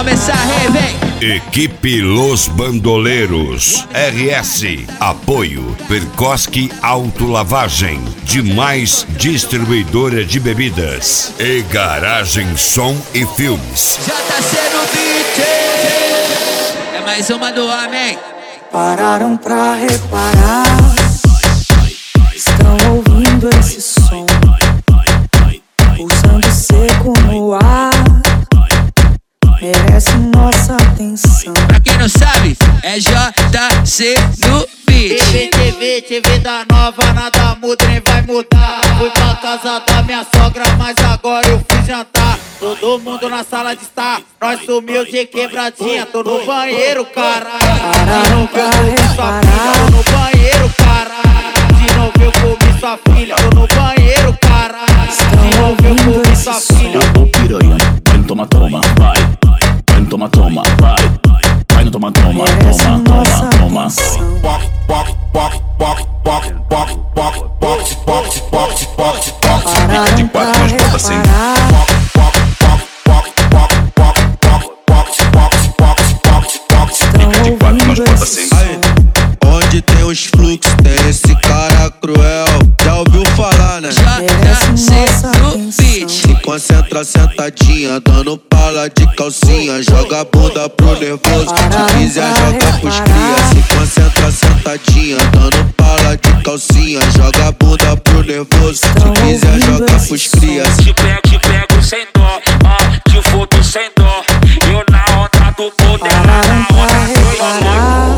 começar, rei, vem. Equipe Los Bandoleiros RS. Apoio Percosque Autolavagem. Demais Distribuidora de Bebidas. E Garagem Som e Filmes. JC no beat. É mais uma do homem. Pararam pra reparar. Estão ouvindo esse som pulsando seco no ar. Merece nossa atenção. Pra quem não sabe, é JC no beat. TV da nova, nada muda nem vai mudar. Fui pra casa da minha sogra, mas agora eu fui jantar. Todo mundo na sala de estar, nós sumiu de quebradinha. Tô no banheiro, caralho. De novo eu comi sua filha, tô no banheiro, caralho. De novo eu comi sua filha, tô no banheiro, caralho. De novo eu comi sua filha. Ô piranha, vai no toma, toma, vai. Vai no toma, toma, vai. Vai no toma, toma, toma, toma, toma. Pararam de quatro, nós bota assim. De quatro, nós bota assim. Onde tem os fluxos, tem esse cara cruel. Já ouviu falar, né? JC no beat. Se concentra sentadinha, dando pala de calcinha. Joga a bunda pro nervoso, se quiser joga pros cria. Se concentra sentadinha, dando pala de calcinha. Joga a bunda pro nervoso, se quiser joga pros cria. Te pego sem dó, ó, te foto sem dó. Eu na onda do poder, Pararam pra reparar.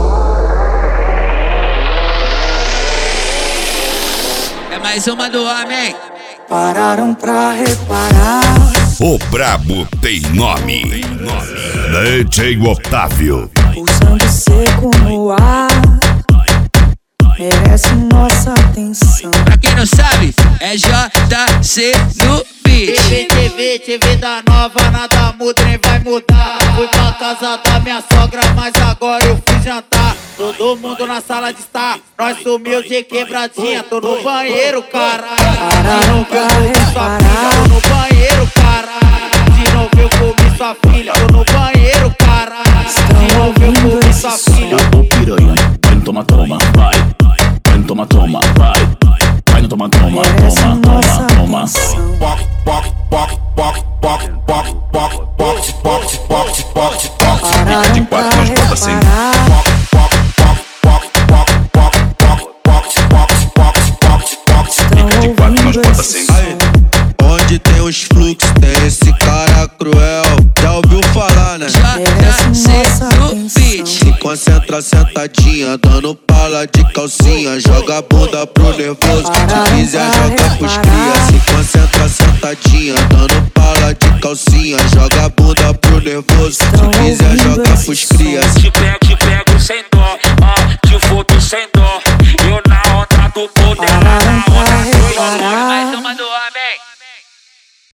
É mais uma do homem. Pararam pra reparar. O brabo tem nome. DJ Otávio. Pulsando seco no ar. Merece nossa atenção. Pra quem não sabe, é JC no beat. TV da nova, nada muda nem vai mudar. Fui pra casa da minha sogra, mas agora eu fui jantar. Todo mundo na sala de estar, nós sumiu de quebradinha. Tô no banheiro, caralho. De novo eu comi sua filha, tô no banheiro, caralho. De novo eu comi sua filha, tô no banheiro, caralho. De novo eu comi sua filha. Ô piranha, vai no toma, toma, vai. Vai no toma, toma, vai. Vai no toma, toma, Merece toma, nossa toma, toma. atenção. Pararam De pra quatro, nós bota assim. reparar. De quatro, nós bota assim. Onde tem os fluxos, tem esse cara cruel. Já ouviu falar, né? JC no beat. Se concentra sentadinha, dando pala de calcinha. Joga a bunda pro nervoso, se quiser joga pros cria. Se concentra sentadinha, dando pala de calcinha. Joga a bunda pro nervoso, se quiser joga pros cria.